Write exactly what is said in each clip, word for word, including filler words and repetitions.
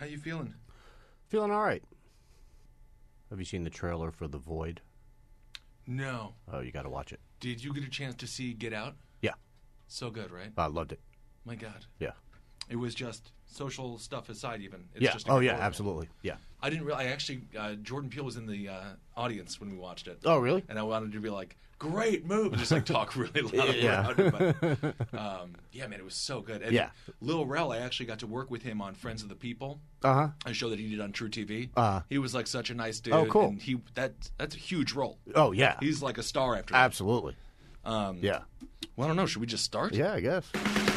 How you feeling? Feeling all right. Have you seen the trailer for The Void? No. Oh, you got to watch it. Did you get a chance to see Get Out? Yeah. So good, right? I loved it. My God. Yeah. It was just social stuff aside, even. It's yeah. Just oh, yeah, horrible. absolutely. Yeah. I didn't realize. I actually, uh, Jordan Peele was in the uh, audience when we watched it. Oh, really? And I wanted to be like, great move, and just like talk really loud Yeah. around it. But, um, yeah, man, it was so good. And Yeah. Lil Rel, I actually got to work with him on Friends of the People, Uh-huh. a show that he did on True T V. Uh-huh. He was like such a nice dude. Oh, cool. And he that that's a huge role. Oh, yeah. He's like a star after that. Absolutely. Um, Yeah. Well, I don't know. Should we just start? Yeah, I guess.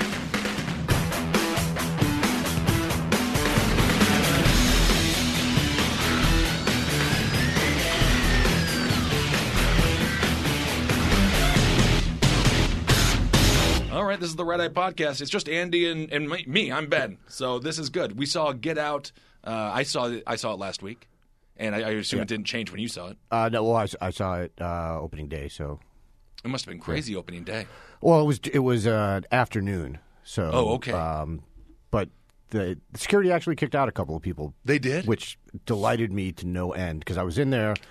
All right, this is the Red Eye Podcast. It's just Andy and, and me. I'm Ben. So this is good. We saw Get Out. Uh, I saw it. I saw it last week, and I, I assume Yeah. it didn't change when you saw it. Uh, no, well, I, I saw it uh, opening day, so. It must have been crazy opening day. Well, it was it was uh, afternoon, so. Oh, okay. Um, but the, the security actually kicked out a couple of people. They did? Which delighted me to no end, because I was in there,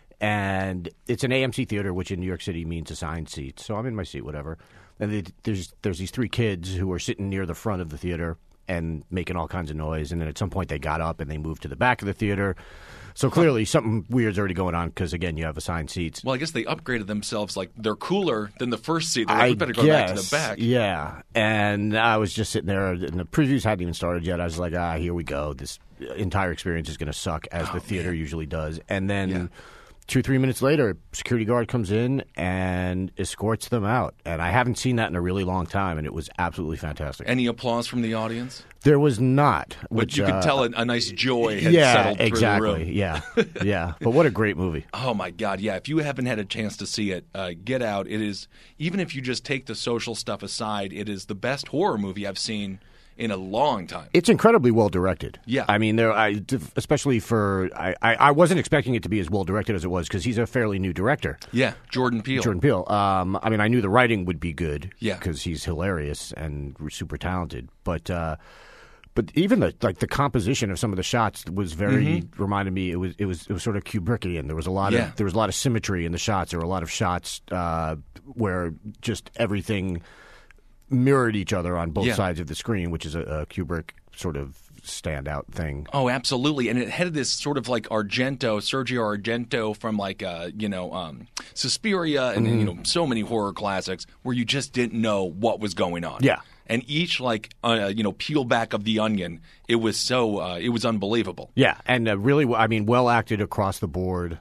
and it's an A M C theater, which in New York City means assigned seats. So I'm in my seat, whatever. And they, there's there's these three kids who are sitting near the front of the theater and making all kinds of noise. And then at some point they got up and they moved to the back of the theater. So clearly something weird's already going on because, again, you have assigned seats. Well, I guess they upgraded themselves. Like, they're cooler than the first seat. They're like, I we better go guess, back to the back. Yeah. And I was just sitting there, and the previews hadn't even started yet. I was like, ah, here we go. This entire experience is going to suck, as Oh, the theater man. usually does. And then Yeah. two, three minutes later, a security guard comes in and escorts them out. And I haven't seen that in a really long time, and it was absolutely fantastic. Any applause from the audience? There was not. But Which, you could uh, tell a, a nice joy had yeah, settled through exactly. the room. Yeah, yeah. But what a great movie. Oh, my God, yeah. If you haven't had a chance to see it, uh, Get Out. It is, even if you just take the social stuff aside, it is the best horror movie I've seen in a long time. It's incredibly well directed. Yeah. I mean, there, I, especially for, I, I, I wasn't expecting it to be as well directed as it was, because he's a fairly new director. Yeah, Jordan Peele. Jordan Peele. Um, I mean, I knew the writing would be good. Yeah. Because he's hilarious and super talented. But, uh, but even the like the composition of some of the shots was very reminded me. It was it was it was sort of Kubrickian. There was a lot Yeah. of there was a lot of symmetry in the shots. There were a lot of shots uh, where just everything mirrored each other on both Yeah. sides of the screen, which is a, a Kubrick sort of standout thing. Oh, absolutely. And it had this sort of like Argento, Sergio Argento from like, uh, you know, um, Suspiria and, and, you know, so many horror classics where you just didn't know what was going on. Yeah. And each like, uh, you know, peel back of the onion, it was so, uh, it was unbelievable. Yeah, and uh, really, I mean, well acted across the board.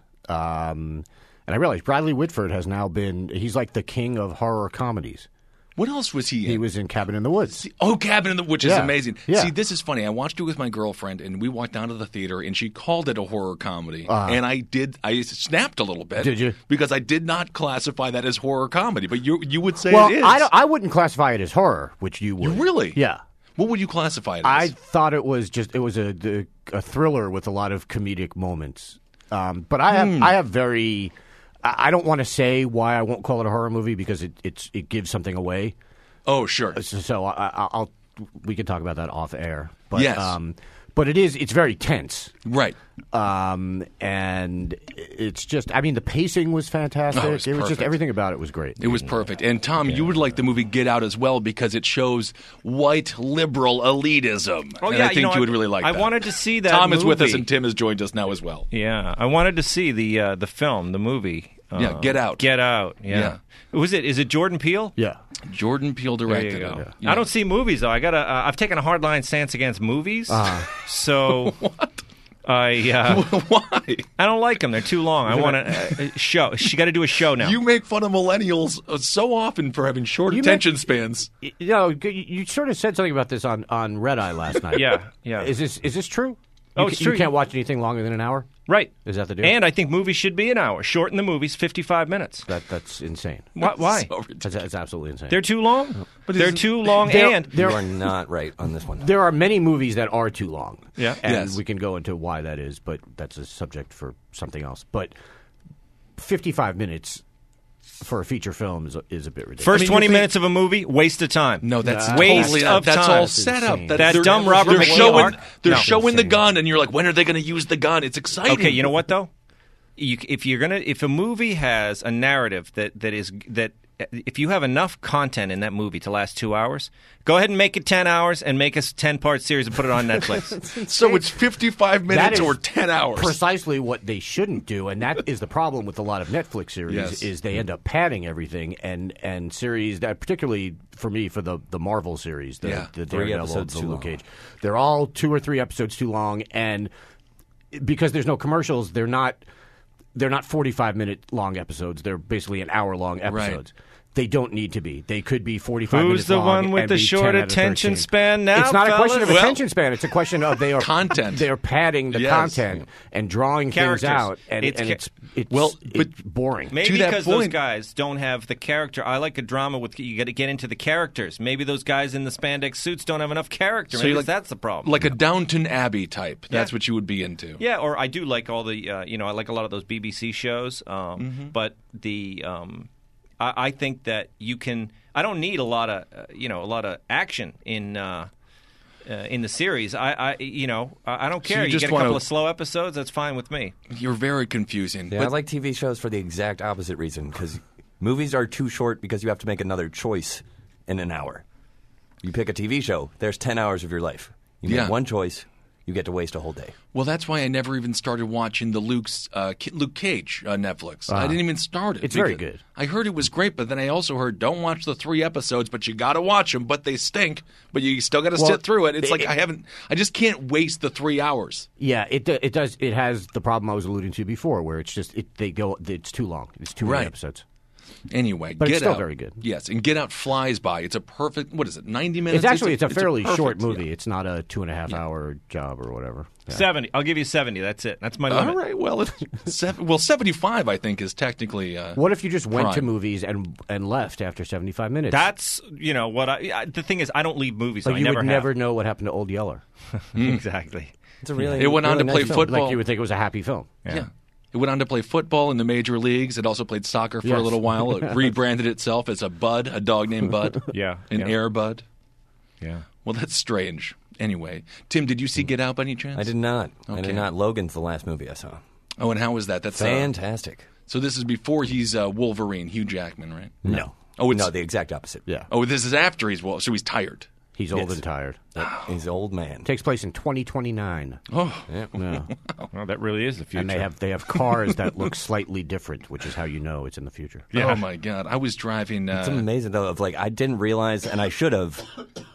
Um, and I realized Bradley Whitford has now been, he's like the king of horror comedies. What else was he in? He was in Cabin in the Woods. Oh, Cabin in the Which is Yeah. amazing. Yeah. See, this is funny. I watched it with my girlfriend, and we walked down to the theater, and she called it a horror comedy. Uh-huh. And I did. I snapped a little bit. Did you? Because I did not classify that as horror comedy, but you you would say Well, it is. I, don't, I wouldn't classify it as horror, which you would. You really? Yeah. What would you classify it I as? thought it was just, it was a, the- a thriller with a lot of comedic moments. Um, but I have, Hmm. I have very, I I don't want to say why I won't call it a horror movie, because it, it's, it gives something away. Oh, sure. So, so I, I- I'll, we can talk about that off air. But, Yes. Um, but it is, it's very tense. Right. Um, and it's just, I mean, the pacing was fantastic. Oh, it was just, perfect. everything about it was great. It was perfect. And Tom, you would like the movie Get Out as well because it shows white liberal elitism. Oh, and yeah, I think you you, know, would I- really like I that. wanted to see that Tom is with us, movie. and Tim has joined us now as well. Yeah, I wanted to see the uh, the film, the movie. Yeah, Uh, Get Out. Get Out. Yeah. Was it? Is it Jordan Peele? Yeah. Jordan Peele There directed you go. it. I don't see movies though. I got to uh, I've taken a hardline stance against movies. Uh-huh. So I uh, Why? I don't like them. They're too long. I want a, a show. She got to do a show now. You make fun of millennials uh, so often for having short You attention make- spans. You know, you you sort of said something about this on, on Red Eye last night. Yeah, yeah. Is this is this true? Oh, you, it's ca- true. You can't watch anything longer than an hour? Right. Is that the deal? And I think movies should be an hour. Shorten the movies, fifty-five minutes. that that's insane. Why? why? So ridiculous. That's, that's absolutely insane. They're too long. But They're isn't- too long, There- and there- You are not right on this one. there are many movies that are too long. Yeah. And Yes. we can go into why that is, but that's a subject for something else. But fifty-five minutes for a feature film is a, is a bit ridiculous. First I mean, twenty you think- minutes of a movie, waste of time. No, that's Nah. Waste totally of that's time. all set up. Insane. That, That they're- dumb Robert They're McKee showing, art- they're No. showing the Insane. gun, and you're like, when are they going to use the gun? It's exciting. Okay, you know what though? You, if you're gonna, if a movie has a narrative that, that is that, if you have enough content in that movie to last two hours, go ahead and make it ten hours and make a ten part series and put it on Netflix. So it's fifty-five minutes is or ten hours. Precisely what they shouldn't do, and that is the problem with a lot of Netflix series. Yes. Is they end up padding everything, and and series that particularly for me for the the Marvel series, the, Yeah. the Three Daredevil, episodes the too Luke long. Cage, they're all two or three episodes too long, and because there's no commercials, they're not they're not forty-five minute long episodes. They're basically an hour long episodes. They don't need to be. They could be forty-five minutes Who's the long one with and the be short ten out of attention thirteen. span now, It's not a fellas? question of Well- attention span. It's a question of they are Content. They're padding the Yes. content and drawing Characters. things out, and It's and ca- it's it's Well, but- it's boring. Maybe To that because those point- guys don't have the character. I like a drama with you got to get into the characters. Maybe those guys in the spandex suits don't have enough character. So Maybe you're like- that's the problem. Like a Downton Abbey type. That's Yeah. what you would be into. Yeah, or I do like all the, uh, you know, I like a lot of those B B C shows. Um, Mm-hmm. But the, um, I, I think that you can. I don't need a lot of, uh, you know, a lot of action in uh, uh, in the series. I, I, you know, I, I don't So care. you you just get a wanna- couple of slow episodes. That's fine with me. You're very confusing. Yeah, But I like T V shows for the exact opposite reason because movies are too short because you have to make another choice in an hour. You pick a T V show, there's ten hours of your life. You make Yeah. one choice, you get to waste a whole day. Well, that's why I never even started watching the Luke's uh, Ki- Luke Cage uh, Netflix. I didn't even start it. It's very because good. I heard it was great, but then I also heard don't watch the three episodes, but you got to watch them. But they stink. But you still got to Well, sit through it. It's it- like it- I haven't. I just can't waste the three hours. Yeah, it do- it does. It has the problem I was alluding to before, where it's just it, they go. It's too long. It's too Right. many episodes. Anyway, But Get it's still Out. very good. Yes, and Get Out flies by. It's a perfect. What is it? Ninety minutes. It's actually it's a fairly perfect- short movie. yeah. It's not a two and a half hour job or whatever. Yeah. Seventy. I'll give you seventy. That's it. That's my limit. All right. Well, it's seven, well, seventy-five I think is technically. Uh, What if you just went to Prime. movies and and left after seventy five minutes? That's you know what I. I the thing is, I don't leave movies. like so I you never would have. never know what happened to Old Yeller. exactly. It's a really It went on really to play nice film. football. Like you would think it was a happy film. Yeah. It went on to play football in the major leagues. It also played soccer for a Yes. little while. It rebranded itself as a Bud, a dog named Bud. Yeah, An yeah. Air Bud. Yeah. Well, that's strange. Anyway, Tim, did you see Get Out by any chance? I did not. I Okay. did not. Logan's the last movie I saw. Oh, and how was that? That's uh, Fantastic. so this is before he's uh, Wolverine, Hugh Jackman, right? No. Oh, it's- no, the exact opposite. Yeah, Oh, this is after he's Wol- so he's tired. he's old Yes. and tired. He's an old man. Takes place in twenty twenty nine. Oh, Yeah. Well, that really is the future. And they have they have cars that look slightly different, which is how you know it's in the future. Yeah. oh my God! I was driving. Uh, It's amazing though. Of like, I didn't realize, and I should have,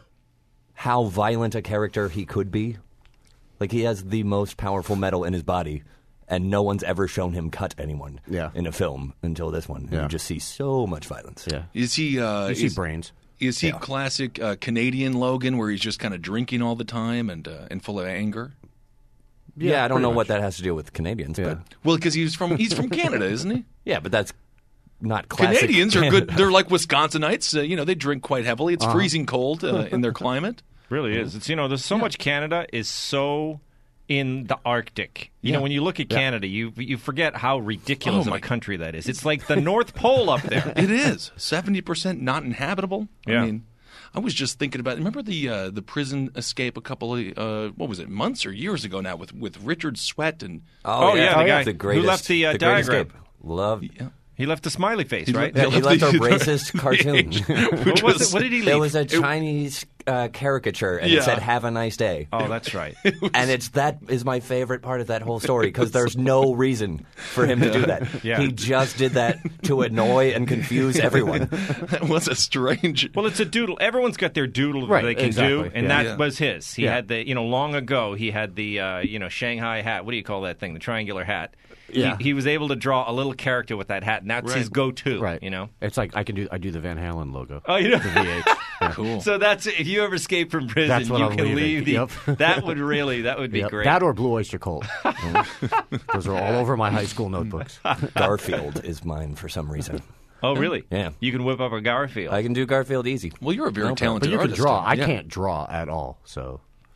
how violent a character he could be. Like he has the most powerful metal in his body, and no one's ever shown him cut anyone Yeah. in a film until this one. And Yeah. You just see so much violence. Yeah, is he? Uh, you see is, brains. is he Yeah. classic uh, Canadian Logan, where he's just kind of drinking all the time and uh, and full of anger? Yeah, I don't pretty know much. what that has to do with Canadians, Yeah. but Well, because he's from he's from Canada, isn't he? yeah, but that's not classic. Canadians are Canada. good. They're like Wisconsinites. Uh, you know, they drink quite heavily. Uh-huh. It's freezing cold uh, in their climate. really is. It's you know, there's so much. Canada is so in the Arctic. You Yeah. know, when you look at Canada, you you forget how ridiculous Oh, of my- a country that is. It's like the North Pole up there. It is seventy percent not inhabitable. Yeah. I mean, I was just thinking about. Remember the uh, the prison escape a couple of uh, what was it months or years ago now with with Richard Sweat and Oh, yeah, the guy the who greatest, left the, uh, great diagram. escape. Love. yeah. He left a smiley face, right? Yeah, he left a the- racist cartoon. What was it? What did he leave? It was a Chinese uh, caricature, and Yeah. it said "Have a nice day." Oh, that's right. And it's that is my favorite part of that whole story because there's no reason for him to do that. Yeah. He just did that to annoy and confuse everyone. that was a strange. Well, it's a doodle. Everyone's got their doodle that Right, they can do, exactly. and Yeah. that Yeah. was his. He Yeah. had the, you know, long ago, he had the, uh, you know, Shanghai hat. What do you call that thing? The triangular hat. Yeah. He, he was able to draw a little character with that hat, and that's Right. his go-to. Right. You know. It's like I can do I do the Van Halen logo. Oh, you know. The V H. Yeah. Cool. So that's if you ever escape from prison, That's what you I'm can leaving. leave the. Yep. That would really, that would be Yep. great. That or Blue Oyster Cult. Those are all over my high school notebooks. Garfield is mine for some reason. oh, really? Yeah. You can whip up a Garfield. I can do Garfield easy. Well, you're a very No problem. talented But you can artist. draw. Tim. I Yeah. can't draw at all. So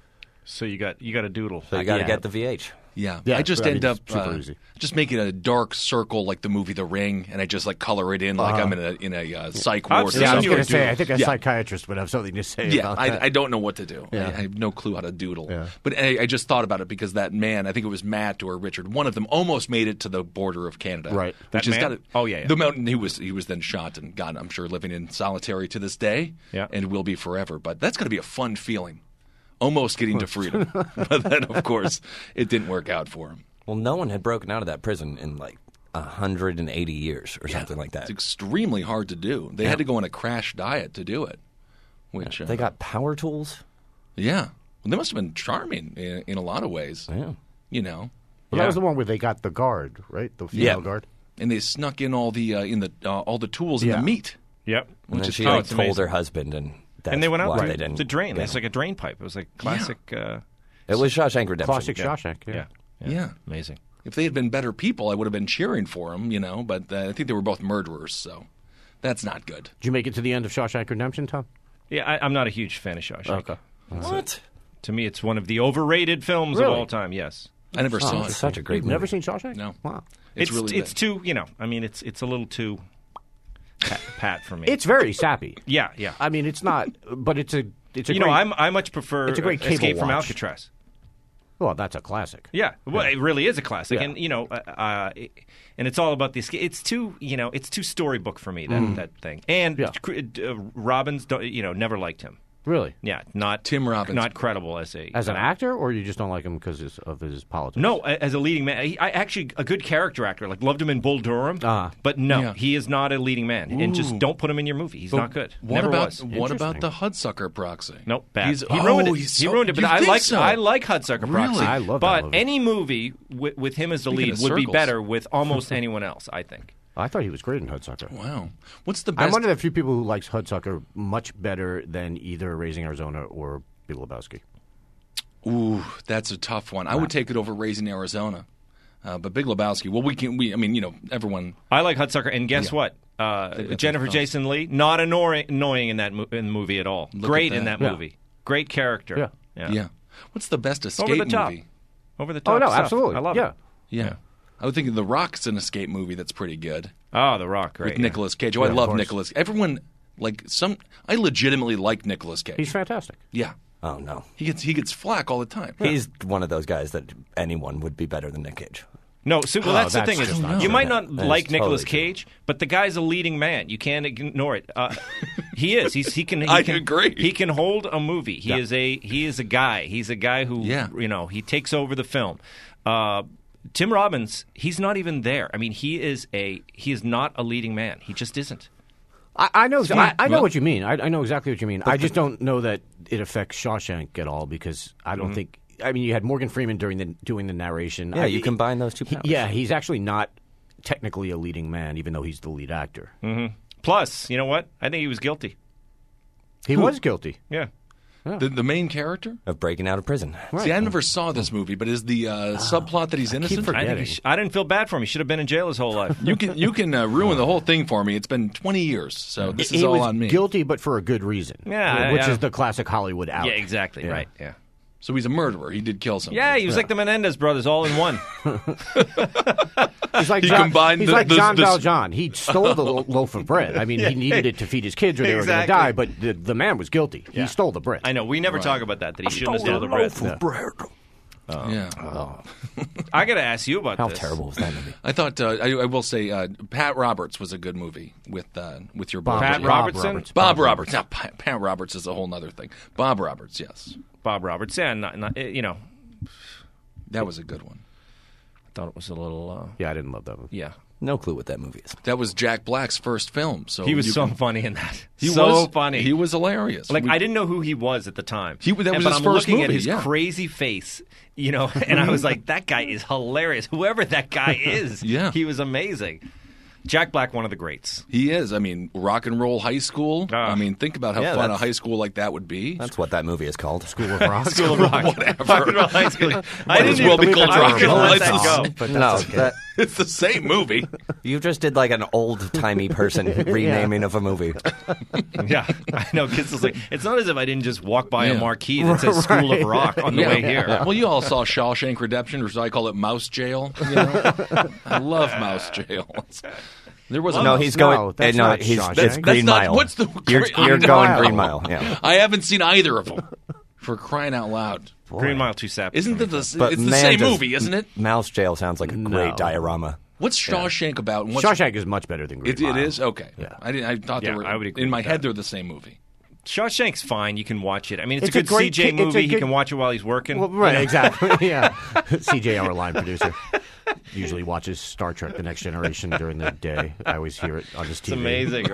So you got you got a doodle. So you got to yeah. get the V H. Yeah. Yeah, I just I mean, end up it's super uh, easy. just making a dark circle like the movie The Ring, and I just like color it in like I'm in a in a uh, psych I've ward. or seen Yeah, I was you something. going to say, I think a Yeah. psychiatrist would have something to say Yeah, about I, that. I don't know what to do. Yeah. I, I have no clue how to doodle. Yeah. But I, I just thought about it because that man, I think it was Matt or Richard, one of them almost made it to the border of Canada. Right. Which That has man? got to, Oh, yeah, yeah. The mountain he was he was then shot and God, I'm sure living in solitary to this day. Yeah. And will be forever. But that's got to be a fun feeling. Almost getting to freedom. But then of course it didn't work out for him. Well, no one had broken out of that prison in like one hundred eighty years or something like that. It's extremely hard to do. They had to go on a crash diet to do it. Which uh, They got power tools. yeah. Well, they must have been charming in, in a lot of ways. Yeah. You know. Well, that was the one where they got the guard, right? The female Yeah. guard. And they snuck in all the uh, in the uh, all the tools Yeah. and the meat. Yep. And Which then is she oh, like it's told amazing. her husband, and that's And they went out why right. they didn't. It's a drain. get It's him. like a drain pipe. It was like classic. Uh, It was Shawshank Redemption. Classic yeah. Shawshank. Yeah. yeah. Yeah. Amazing. If they had been better people, I would have been cheering for them, you know. But uh, I think they were both murderers, so that's not good. Did you make it to the end of Shawshank Redemption, Tom? Yeah, I, I'm not a huge fan of Shawshank. Okay. What? To me, it's one of the overrated films Really? of all time. Yes. I never saw It's it. such a great You've movie. never seen Shawshank? No. Wow. It's, It's really it's bad. too you know. I mean, it's it's a little too pat, pat for me. It's very sappy. yeah, yeah. I mean, it's not, but it's a it's a you great, know, I'm I much prefer it's a great uh, cable Escape from watch. Alcatraz. well, that's a classic. Yeah, well, it really is a classic, Yeah. and you know, uh, uh, it- and it's all about the escape. It's too, you know, it's too storybook for me that that thing. And Yeah. uh, Robbins, don't- you know, never liked him. Really? Yeah, not Tim Robbins. not credible as a As an uh, actor, or you just don't like him because of his politics? No, a- as a leading man, he, I actually a good character actor. Like loved him in Bull Durham, Ah. but no, Yeah. he is not a leading man. And just don't put him in your movie. He's But not good. What Never about was. what about Interesting. the Hudsucker Proxy? Nope, bad. He's, he oh, ruined it. he's he so- ruined it. But you I think like so? I like Hudsucker Really? Proxy. I love that but movie. any movie with, with him as the Speaking lead of would be circles. better with almost anyone else. I think. I thought he was great in Hudsucker. Wow. What's the I'm best? one of the few people who likes Hudsucker much better than either Raising Arizona or Big Lebowski. Ooh, that's a tough one. I would take it over Raising Arizona. Uh, but Big Lebowski. Well, we can. We. I mean, you know, everyone. I like Hudsucker, and guess what? Uh, They've got Jennifer those Jason Leigh, not annoying, annoying in that mo- in the movie at all. Great at in that. that Yeah. movie. Great character. Yeah. Yeah. What's the best escape Over the top. movie? Over the top. Oh, no, stuff. absolutely. I love yeah. it. Yeah. I would think The Rock's an escape movie that's pretty good Oh, The Rock. Great. with yeah. Nicolas Cage. Oh, I Yeah, of love course. Nicolas. Everyone like some. I legitimately like Nicolas Cage. He's fantastic. yeah. Oh no, He gets he gets flack all the time. he's one of those guys that anyone would be better than Nick Cage. No, so, well, Oh, that's, that's the thing just is, not you true. might not That is like Nicolas totally true. Cage, but the guy's a leading man. You can't ignore it. Uh, he is. He's, he can. He I can, agree. He can hold a movie. He Yeah. is a. He is a guy. He's a guy who. Yeah. You know, he takes over the film. Uh, Tim Robbins, he's not even there. I mean, he is a. He is not a leading man. He just isn't. I, I know. I, I know Well- what you mean. I, I know exactly what you mean. I just don't know that it affects Shawshank at all because I don't think. I mean, you had Morgan Freeman during the doing the narration. Yeah, I, you combine those two he- powers. yeah, he's actually not technically a leading man, even though he's the lead actor. Plus, you know what? I think he was guilty. He was guilty. Yeah. The, the main character. Of breaking out of prison. See, I never saw this movie, but is the uh, subplot that he's innocent? forgetting. I, think he sh- I didn't feel bad for him. He should have been in jail his whole life. You can you can uh, ruin the whole thing for me. It's been twenty years, so this is he all was on me. guilty, but for a good reason. Yeah, which yeah. is the classic Hollywood out. yeah, exactly. Yeah. Right. Yeah. So he's a murderer. He did kill somebody. Yeah, he was like the Menendez brothers, all in one. He's like He John, combined he's the- like the- John the- Valjean. He stole the lo- loaf of bread. I mean, he needed it to feed his kids, or they were going to Exactly. die. But the, the man was guilty. He stole the bread. I know. We never talk about that. That he shouldn't have stolen the bread. of bread. Yeah. I got to ask you about How this. terrible was that movie? I thought uh, I, I will say uh, Pat Roberts was a good movie with uh, with your boy. Bob, Pat Bob Robertson? Roberts. Bob Roberts. Now, Pat, Pat Roberts is a whole other thing. Bob Roberts, yes, Bob Roberts. Yeah, not, not, eh, you know, that was a good one. I thought it was a little. Uh, Yeah, I didn't love that movie. yeah. No clue what that movie is. That was Jack Black's first film. So He was you so can- funny in that. He so was funny. He was hilarious. Like We- I didn't know who he was at the time. He- that And- was but his I'm first looking at movie, his yeah. crazy face, you know, and I was like, that guy is hilarious. Whoever that guy is, Yeah. he was amazing. Jack Black, one of the greats. He is. I mean, rock and roll high school. Ah. I mean, think about how Yeah, fun a that's- high school like that would be. That's what that movie is called. School of Rock. School of Rock. Whatever. Rock and Roll High School. I Might didn't as well even be believe called that. I rock was and gonna roll. let Let's that just- go. But No, that's okay. that It's the same movie. You just did like an old-timey person renaming of a movie. Yeah, I know. Because it's like it's not as if I didn't just walk by Yeah. a marquee that says School of Rock on the Yeah. way here. Well, you all saw Shawshank Redemption, or as I call it, Mouse Jail. You know? I love Mouse Jail. There was a No, mouse- he's No, going. that's eh, no, not he's Shawshank. it's That's Green not- Mile. what's the- You're, Green you're going Mile. Green Mile. Yeah. I haven't seen either of them. For crying out loud! Green Mile too sappy. Isn't for it me. the? But it's the man, same does movie, isn't it? Mouse Jail sounds like a great No. diorama. What's Shawshank about? And what's, Shawshank is much better than Green It, Mile. it is okay. Yeah. I didn't. I thought Yeah, they were. I would agree in my with head, that. they're the same movie. Shawshank's fine. You can watch it. I mean, it's, It's a a good great C J ki- it's a movie. He good- can watch it while he's working. Well, right, exactly. Yeah. C J, our line producer, usually watches Star Trek: The Next Generation during the day. I always hear it on his T V. It's amazing,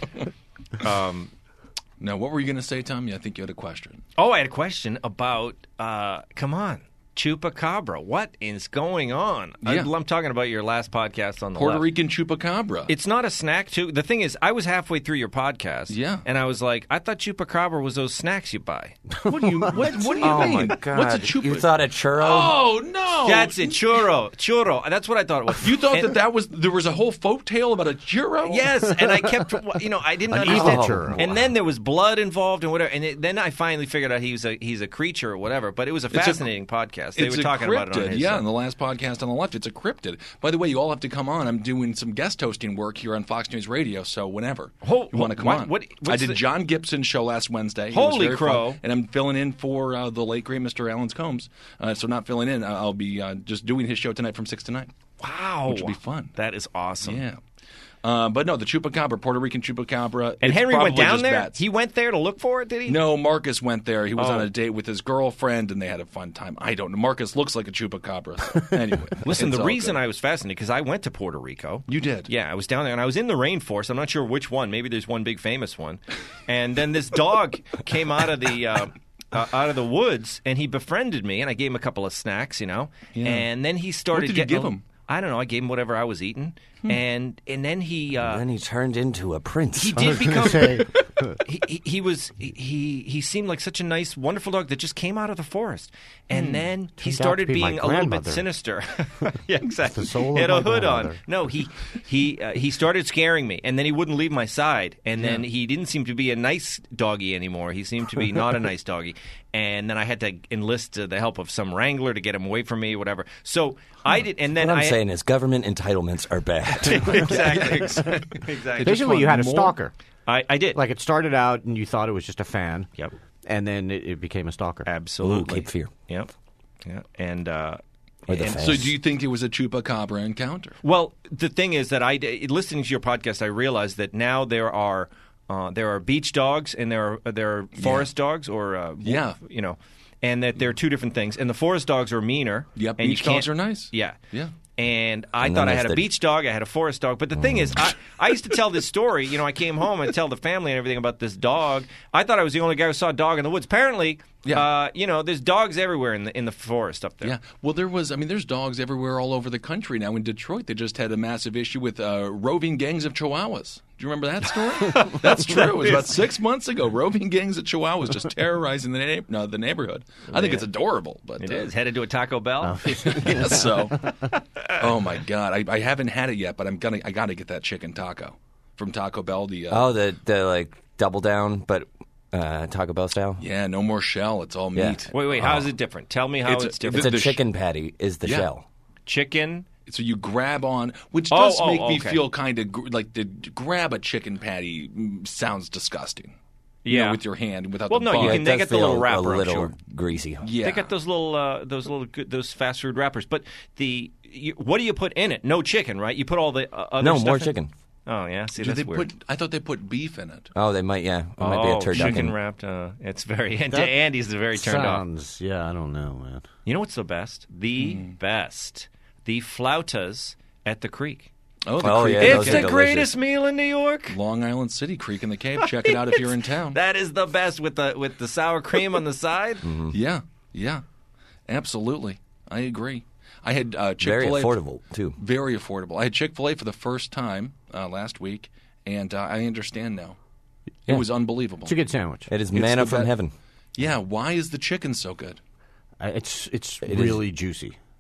right? um, Now, what were you going to say, Tommy? I think you had a question. oh, I had a question about. Uh, come on, Chupacabra. What is going on? I, Yeah. I'm talking about your last podcast on the Puerto left. Rican chupacabra. It's not a snack, too. The thing is, I was halfway through your podcast. Yeah. And I was like, I thought Chupacabra was those snacks you buy. what do you? What, what do you Oh mean? my god! What's a chupa? You thought a churro? Oh no! That's it, churro. Churro. That's what I thought it was. You thought And- that that was there was a whole folk tale about a churro? Yes, and I kept, you know, I didn't An understand. evil churro. And then there was blood involved and whatever. And it, then I finally figured out he was a he's a creature or whatever. But it was a a- fascinating podcast. They It's were a talking cryptid, about it on his yeah. show. In the last podcast on the left, it's a cryptid. By the way, you all have to come on. I'm doing some guest hosting work here on Fox News Radio, so whenever Oh, you want to come what- on. what- I what's did the- John Gibson's show last Wednesday. It was Holy very fun. crow. And I'm filling in for uh, the late great Mister Alan Combs. Uh, so not filling in. I'll be uh, just doing his show tonight from six to nine. Wow, Which would be fun. That is awesome. Yeah. Uh, but no, the chupacabra, Puerto Rican chupacabra. And it's Henry went probably down just there. bats. He went there to look for it. Did he? No, Marcus went there. He was Oh. on a date with his girlfriend, and they had a fun time. I don't know. Marcus looks like a chupacabra. So anyway, Listen, it's the all reason good. I was fascinated because I went to Puerto Rico. You did? Yeah, I was down there and I was in the rainforest. I'm not sure which one. Maybe there's one big famous one. And then this dog came out of the uh, uh, out of the woods and he befriended me and I gave him a couple of snacks, you know. Yeah. And then he started What did you getting give a- him? I don't know. I gave him whatever I was eating. And and then he uh, And then he turned into a prince. he did become Say, he, he, he was he he seemed like such a nice, wonderful dog that just came out of the forest, and then he Turned out started to be my being a little bit grandmother. sinister. Yeah, exactly. the soul He had of a my hood on. grandmother. No, he he uh, he started scaring me, and then he wouldn't leave my side, and then Yeah. he didn't seem to be a nice doggy anymore. He seemed to be not a nice doggy, and then I had to enlist uh, the help of some wrangler to get him away from me, whatever. So I did, and then What I'm I saying is government entitlements are bad. exactly exactly. basically, you had a more- stalker. I, I did Like it started out, and you thought it was just a fan. Yep. And then it, it became a stalker. Absolutely. Ooh, Cape Fear. Yep. Yeah. And uh, Or the and- fans. So do you think it was a chupacabra encounter? well, the thing is that I listening to your podcast, I realized that now there are uh, there are beach dogs and there are there are forest dogs or uh, Yeah. you know, and that there are two different things. And the forest dogs are meaner. Yep, and you beach dogs can't- are nice. Yeah. Yeah. And I And thought then I there's had a the- beach dog, I had a forest dog. But the thing is, I, I used to tell this story. You know, I came home and tell the family and everything about this dog. I thought I was the only guy who saw a dog in the woods. Apparently, Yeah. uh, you know, there's dogs everywhere in the in the forest up there. Yeah. Well, there was, I mean, there's dogs everywhere all over the country now. In Detroit, they just had a massive issue with uh, roving gangs of chihuahuas. Do you remember that story? That's true. It was about six months ago. Roving gangs of chihuahuas just terrorizing the, na- no, the neighborhood. I think it's adorable. But It uh, is headed to a Taco Bell. yeah, so. Oh my God, I, I haven't had it yet, but I'm gonna. I got to get that chicken taco from Taco Bell. The uh, Oh, the the like double down, but uh, Taco Bell style. yeah, no more shell. It's all Yeah. meat. Wait, wait. How is it different? Tell me how It's it's, a- different. It's a the sh- chicken patty. Is the Yeah. shell? Chicken. So you grab on, which Oh, does oh, make me okay. feel kind of gr- like to grab a chicken patty mm, sounds disgusting. You Yeah. know, with your hand without Well, the no, bun. you Yeah, can- it they does get the feel little wrapper, a I'm little sure. greasy. Yeah, They got those little uh, those little good, those fast food wrappers. But the you, what do you put in it? No chicken, right? You put all the uh, other No, stuff more in? chicken. Oh yeah, see Do that's they weird. put? I thought they put beef in it. Oh, they might. Yeah, it might be oh, a turducken. chicken wrapped. Uh, it's very. That Andy's very turned off. Sounds, yeah, I don't know, man. You know what's the best? The Hmm. best. The flautas at the creek. Oh, the Oh, Creek yeah, in It's those the are delicious. greatest meal in New York. Long Island City, Creek in the Cave. Check it out if you're in town. That is the best with the with the sour cream on the side. Yeah, yeah, absolutely. I agree. I had uh, Very Chick-fil-A. affordable too. Very affordable. I had Chick-fil-A for the first time uh, last week, and uh, I understand now. It Yeah. was unbelievable. It's a good sandwich. It is It's manna the from be- heaven. Yeah, why is the chicken so good? Uh, It's it's It is- really juicy.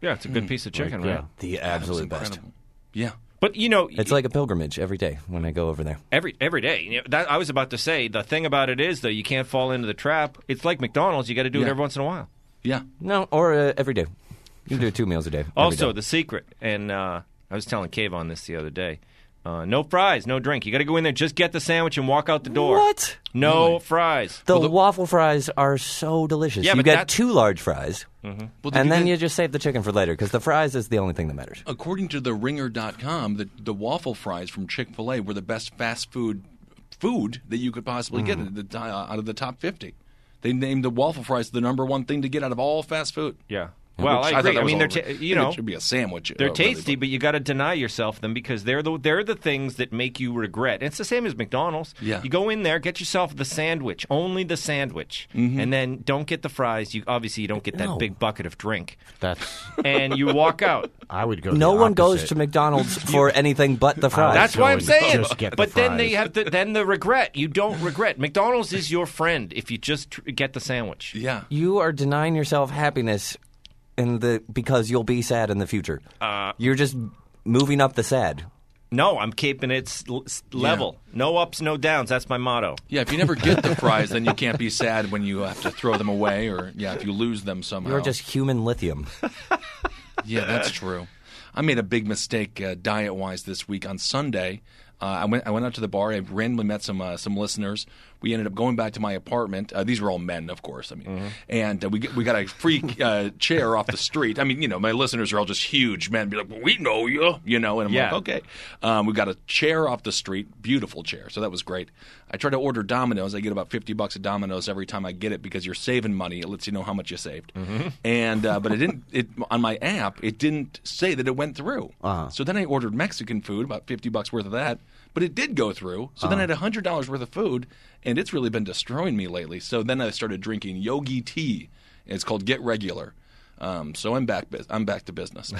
Yeah, it's a good piece of chicken, Like, right? yeah. The That was absolute best. incredible. Yeah. But you know, It's like a pilgrimage every day when I go over there. every every day. You know, that I was about to say. The thing about it is, though, you can't fall into the trap. It's like McDonald's. You got to do it Yeah. every once in a while. Yeah. No, or uh, every day. You can do two meals a day. every Also, day. the secret, and uh, I was telling Cave on this the other day. Uh, no fries, no drink. You got to go in there, just get the sandwich and walk out the door. What? No fries. The, Well, the- waffle fries are so delicious. Yeah, you but get that- two large fries, Well, did and then guys- you just save the chicken for later because the fries is the only thing that matters. according to the ringer dot com, the, the waffle fries from Chick-fil-A were the best fast food food that you could possibly get at the, ti- uh, out of the top fifty. They named the waffle fries the number one thing to get out of all fast food. Yeah. Well, Which I thought agree. that I was mean, they're all- ta- I you think know it should be a sandwich. they're uh, really, tasty, but- but you got to deny yourself them because they're the they're the things that make you regret. And it's the same as McDonald's. Yeah. You go in there, get yourself the sandwich, only the sandwich, Mm-hmm. and then don't get the fries. You obviously you don't get that No. big bucket of drink, That's. and you walk out. I would go. No the one goes opposite. to McDonald's for anything but the fries. That's go why I'm and saying. just get the But then they fries. have the, then the regret. You don't regret. McDonald's is your friend if you just tr- get the sandwich. Yeah. You are denying yourself happiness in the because you'll be sad in the future. Uh, You're just moving up the sad. No, I'm keeping it s- l- s- level. No ups, no downs. That's my motto. Yeah, if you never get the fries, then you can't be sad when you have to throw them away, or yeah, if you lose them somehow. You're just human lithium. Yeah, that's true. I made a big mistake uh, diet-wise this week. On Sunday, uh, I went I went out to the bar. I randomly met some uh, some listeners. We ended up going back to my apartment. Uh, these were all men, of course. I mean, Mm-hmm. and uh, we we got a free uh, chair off the street. I mean, you know, my listeners are all just huge men. Be like, well, we know you, you know. And I'm Yeah. like, okay. Um, we got a chair off the street, beautiful chair. So that was great. I tried to order Domino's. I get about fifty bucks at Domino's every time I get it because you're saving money. It lets you know how much you saved. And uh, but it didn't. It on my app, it didn't say that it went through. Uh-huh. So then I ordered Mexican food, about fifty bucks worth of that. But it did go through. So then I had one hundred dollars worth of food, and it's really been destroying me lately. So then I started drinking Yogi tea. It's called Get Regular. Um, so I'm back. bus- I'm back to business.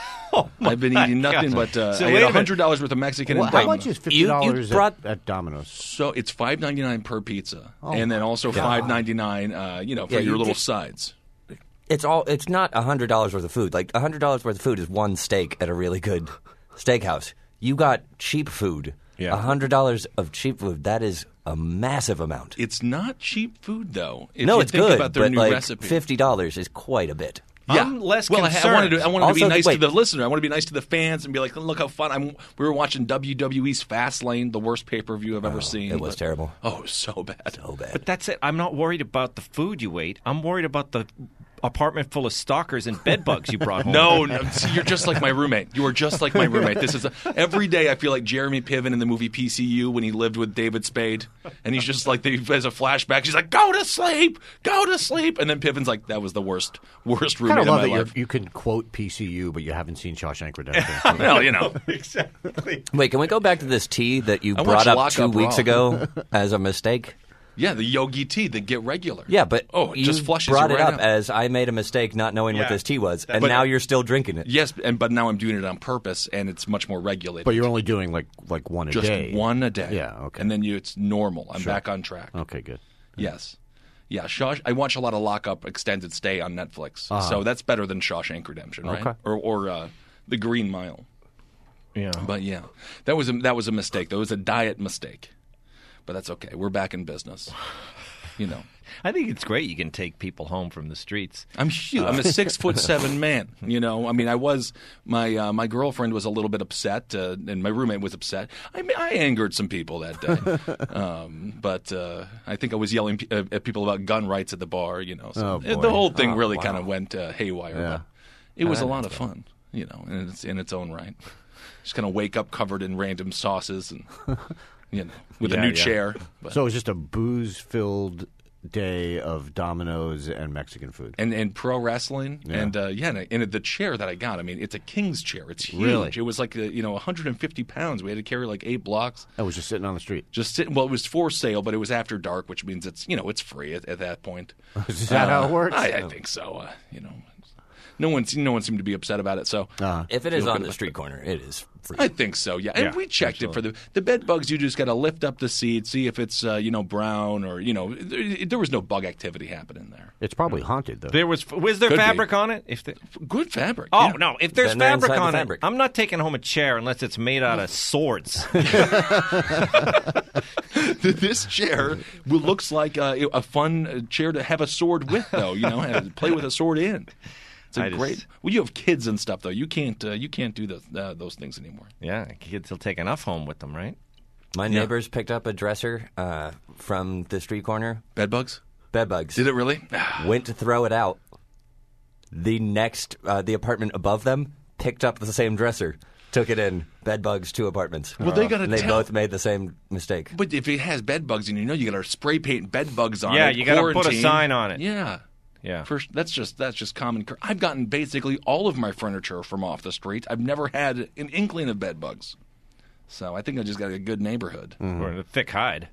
I've been eating nothing God. but uh, So I wait had a minute. one hundred dollars worth of Mexican Well, and how bacon. much is fifty You- dollars you brought- at, at Domino's? So it's five ninety nine per pizza, Oh and then also five ninety nine, uh, you know, for Yeah, your you little get- sides. It's all. It's not a hundred dollars worth of food. Like a hundred dollars worth of food is one steak at a really good steakhouse. You got cheap food. Yeah. A hundred dollars of cheap food. That is a massive amount. It's not cheap food though. If no, you it's think good, about their but new like recipe. fifty dollars is quite a bit. Yeah. I'm less well, I, I concerned. wanted to. I wanted to be Also, nice wait. to the listener. I want to be nice to the fans and be like, "Look how fun!" I'm. We were watching W W E's Fastlane, the worst pay per view I've ever seen. it was but- terrible. Oh, it was so bad. So bad. But that's it. I'm not worried about the food you ate. I'm worried about the apartment full of stalkers and bed bugs you brought home. No, no, see, you're just like my roommate. You are just like my roommate. This is a, every day. I feel like Jeremy Piven in the movie P C U when he lived with David Spade, and he's just like he has a flashback. She's like, "Go to sleep, go to sleep," and then Piven's like, "That was the worst, worst I roommate kind of of love my that you're, life." you can quote P C U, but you haven't seen Shawshank Redemption. Well, you know, Exactly. Wait, can we go back to this tea that you I brought watched up Lock two Up weeks Raw. ago as a mistake? yeah, the Yogi tea, the Get Regular. Yeah, but oh, it you just flushes brought you it right up out. as I made a mistake not knowing what Yeah. this tea was, and But- now you're still drinking it. Yes, and but now I'm doing it on purpose, and it's much more regulated. But you're only doing like like one a just day. one a day. Yeah, okay. And then you, it's normal. I'm back on track. Okay, good. Yes. Yeah, Shaw, I watch a lot of Lock Up Extended Stay on Netflix, Uh-huh. so that's better than Shawshank Redemption, right? Okay. Or or uh, The Green Mile. Yeah. But yeah, that was a, that was a mistake. That was a diet mistake. But that's okay. We're back in business. You know, I think it's great you can take people home from the streets. I'm huge. I'm a six foot seven man. You know, I mean, I was my uh, my girlfriend was a little bit upset, uh, and my roommate was upset. I mean, I angered some people that day, um, but uh, I think I was yelling p- uh, at people about gun rights at the bar. You know, so Oh, boy. the whole thing Oh, really wow. kind of went uh, haywire. Yeah. But it was a lot of fun. You know, in its in its own right. Just kind of wake up covered in random sauces and you know with Yeah, a new yeah. chair. But, So it was just a booze-filled day of Domino's and Mexican food. and and pro wrestling Yeah. and uh, yeah, and, and the chair that I got. I mean, it's a king's chair. It's huge. Really? It was like uh, you know one hundred fifty pounds. We had to carry like eight blocks. I was just sitting on the street. Just sitting. Well, it was for sale, but it was after dark, which means it's you know it's free at, at that point. Is that how it works? I, I think so. Uh, you know, no one no one seemed to be upset about it. So Uh, If it is Feel on good the about street corner, it is free. I think so, yeah. And Yeah, we checked it for the the bed bugs. You just got to lift up the seat, see if it's uh, you know brown or you know there, there was no bug activity happening there. it's probably haunted though. There was was there Could be. fabric on it? If the, Good fabric. oh yeah. no, if there's Then they're fabric inside the on fabric. it, I'm not taking home a chair unless it's made out of swords. This chair looks like a, a fun chair to have a sword with, though. You know, have, play with a sword in. It's a I just- great. Well, you have kids and stuff, though. You can't. Uh, you can't do the, uh, those things anymore. Yeah, kids will take enough home with them, right? My neighbors picked up a dresser uh, from the street corner. Bed bugs? Bed bugs. Did it really? Went to throw it out. The next, uh, the apartment above them picked up the same dresser, took it in. Bed bugs, two apartments. Well, they gotta And they tell- both made the same mistake. But if it has bed bugs in, you know, you got to spray paint bed bugs on Yeah, it. you gotta put a quarantine. sign on it. Yeah. Yeah. First, that's just that's just common. cur- I've gotten basically all of my furniture from off the street. I've never had an inkling of bed bugs. So I think I just got a good neighborhood. Or a thick hide.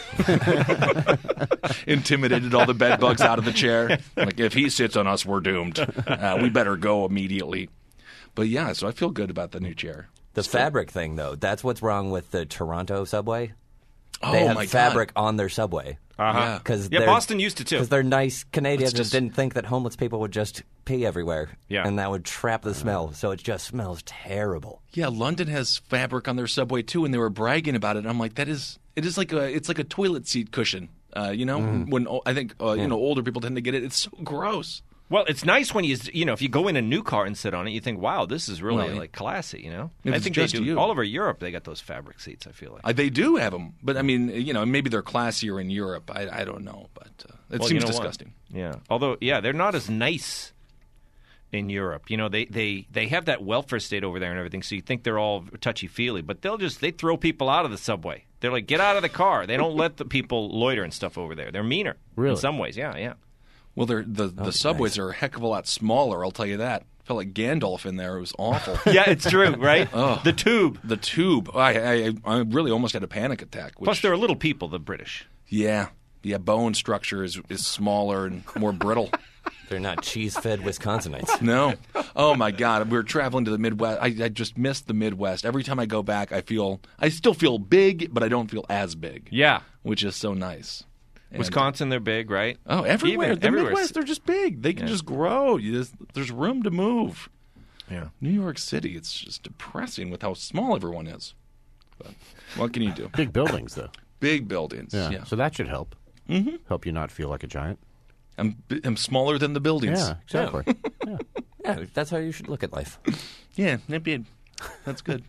Intimidated all the bed bugs out of the chair. Like, if he sits on us, we're doomed. Uh, we better go immediately. But yeah, so I feel good about the new chair. The fabric thing, though, that's what's wrong with the Toronto subway. Oh They have my God. fabric on their subway. Uh-huh. Yeah. Cause Yeah, they're- Boston used to too. Because they're nice Canadians It's just- and didn't think that homeless people would just pee everywhere. Yeah. And that would trap the smell. So it just smells terrible. Yeah, London has fabric on their subway too, and they were bragging about it. And I'm like, that is, it is like a, it's like a toilet seat cushion. Uh, you know, when oh, I think uh, you know older people tend to get it. It's so gross. Well, it's nice when you you know if you go in a new car and sit on it, you think, wow, this is really Well, like classy. You know, if I it's think just they do you. all over Europe. They got those fabric seats. I feel like. Uh, they do have them, but I mean, you know, maybe they're classier in Europe. I, I don't know, but uh, it Well, seems you know what? disgusting. Yeah. Although, yeah, they're not as nice in Europe. You know, they, they, they have that welfare state over there and everything, so you think they're all touchy-feely. But they'll just, they throw people out of the subway. They're like, get out of the car. They don't let the people loiter and stuff over there. They're meaner. Really? In some ways, yeah, yeah. Well, they're, the the subways are a heck of a lot smaller. I'll tell you that. Felt like Gandalf in there. It was awful. Yeah, it's true, right? Oh. The tube. The tube. I, I I really almost had a panic attack. Which, Plus, they're little people, the British. yeah, yeah. Bone structure is is smaller and more brittle. They're not cheese-fed Wisconsinites. No. Oh my God, we were traveling to the Midwest. I, I just missed the Midwest. Every time I go back, I feel I still feel big, but I don't feel as big. Yeah. Which is so nice. And- Wisconsin, they're big, right? Oh, everywhere. Even the everywhere. Midwest, they're just big. They can just grow. You just, there's room to move. Yeah. New York City, it's just depressing with how small everyone is. But what can you do? Big buildings, though. Big buildings. Yeah. Yeah. So that should help. Mm-hmm. Help you not feel like a giant. I'm, bi- I'm smaller than the buildings. Yeah, exactly. yeah. Yeah, that's how you should look at life. Yeah, that be- that's good.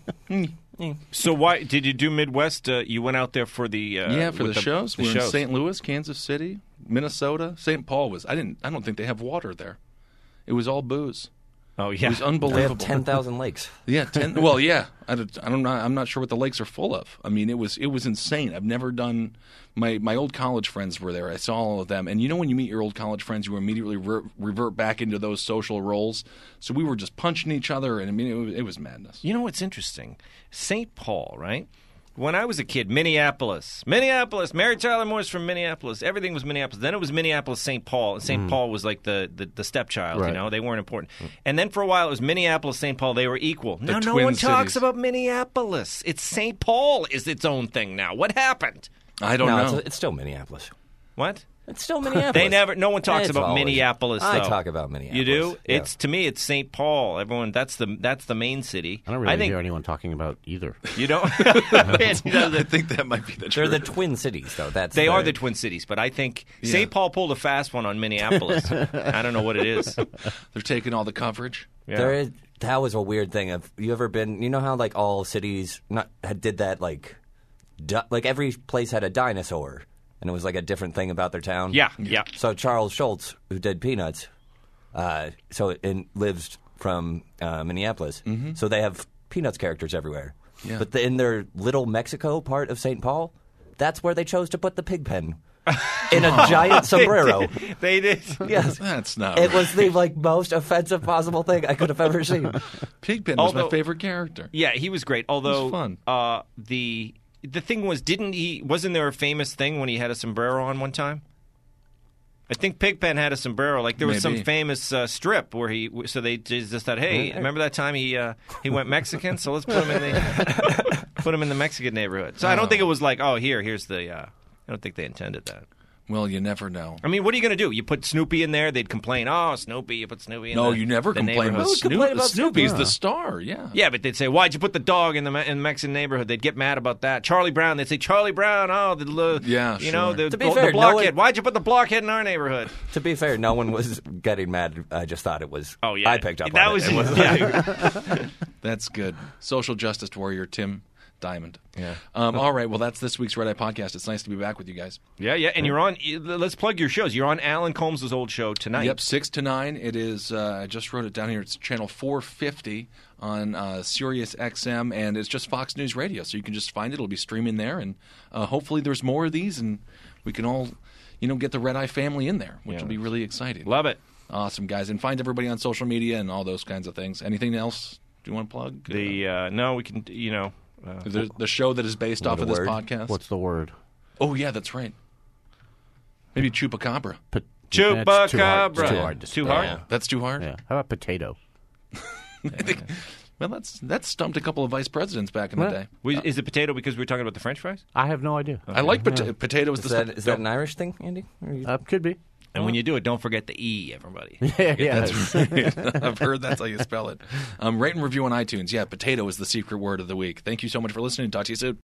So why did you do Midwest? Uh, you went out there for the uh, yeah, for with the, shows. The we were shows. in Saint Louis, Kansas City, Minnesota. Saint Paul was. I didn't. I don't think they have water there. It was all booze. Oh It yeah, was They unbelievable. have ten thousand lakes. Yeah, ten. Well, yeah. I don't, I don't know. I'm not sure what the lakes are full of. I mean, it was it was insane. I've never done. My my old college friends were there. I saw all of them, and you know when you meet your old college friends, you immediately re- revert back into those social roles. So we were just punching each other, and I mean, it was, it was madness. You know what's interesting? Saint Paul, right? When I was a kid, Minneapolis, Minneapolis, Mary Tyler Moore's from Minneapolis. Everything was Minneapolis. Then it was Minneapolis, Saint Paul. And Saint Paul was like the, the, the stepchild, you Right. know? They weren't important. And then for a while, it was Minneapolis, Saint Paul. They were equal. Now no twin one talks cities. about Minneapolis. It's Saint Paul is its own thing now. What happened? I don't no, know. it's, it's still Minneapolis. What? It's still Minneapolis. They never. No one talks It's about always- Minneapolis. I though. talk about Minneapolis. You do? Yeah. It's to me, it's Saint Paul. Everyone. That's the that's the main city. I don't really think hear anyone talking about either. you don't. I think that might be the They're truth. the twin cities, though. That's They the, are the Twin Cities, but I think Saint Paul pulled a fast one on Minneapolis. I don't know what it is. They're taking all the coverage. Yeah. There is, that was a weird thing. Have you ever been? You know how like all cities not had, did that like, di- like every place had a dinosaur, and it was like a different thing about their town. Yeah, yeah. So Charles Schultz, who did Peanuts, uh, so and lives from uh, Minneapolis. So they have Peanuts characters everywhere. Yeah. But the, in their little Mexico part of Saint Paul, that's where they chose to put the pig pen in a giant sombrero. They did. Yes. That's not. It right. was the like most offensive possible thing I could have ever seen. Pigpen was my Although- favorite character. Yeah, he was great. Although fun. Uh, the the thing was, didn't he? Wasn't there a famous thing when he had a sombrero on one time? I think Pigpen had a sombrero. Like there was Maybe. some famous uh, strip where he. So they just thought, hey, remember that time he uh, he went Mexican? So let's put him in the put him in the Mexican neighborhood. So I don't think it was like, oh, here, here's the. Uh, I don't think they intended that. Well, you never know. I mean, what are you going to do? You put Snoopy in there, they'd complain, oh, Snoopy, you put Snoopy in No, the you never the complain neighborhood." with Snoopy. complain about Snoopy's Snoopy. the star, yeah. Yeah, but they'd say, why'd you put the dog in the Me- in the Mexican neighborhood? They'd get mad about that. Charlie Brown, they'd say, Charlie Brown, oh, the, uh, Yeah, you know, sure. the, To be the fair, no blockhead. one- Why'd you put the blockhead in our neighborhood? To be fair, no one was getting mad. I just thought it was. Oh, yeah. I picked up that on was, it. It was yeah. That's good. Social justice warrior Tim Diamond. Yeah. Um, all right. Well, that's this week's Red Eye Podcast. It's nice to be back with you guys. Yeah, yeah, and you're on. Let's plug your shows. You're on Alan Combs' old show tonight. Yep, six to nine. It is. Uh, I just wrote it down here. It's channel four fifty on uh, Sirius X M, and it's just Fox News Radio. So you can just find it. It'll be streaming there, and uh, hopefully there's more of these, and we can all, you know, get the Red Eye family in there, which Yeah. will be really exciting. Love it. Awesome, guys, and find everybody on social media and all those kinds of things. Anything else? Do you want to plug? The uh, no, we can. You know. Uh, the, the show that is based What off a of this word. podcast. What's the word? Oh yeah, that's right. Maybe Chupacabra. Pot- Chupacabra. That's too hard. It's too hard to Too spell. hard? Yeah. That's too hard. Yeah. How about potato? I think. Well, that's that stumped a couple of vice presidents back in the Well, day. we, is it potato because we were talking about the French fries? I have no idea. I like pota- potatoes. Is the that stuff- is that an Irish thing, Andy? Or you- Uh, could be. And when you do it, don't forget the E, everybody. Yeah, yeah. That's right. I've heard that's how you spell it. Um, rate and review on iTunes. Yeah, potato is the secret word of the week. Thank you so much for listening. Talk to you soon.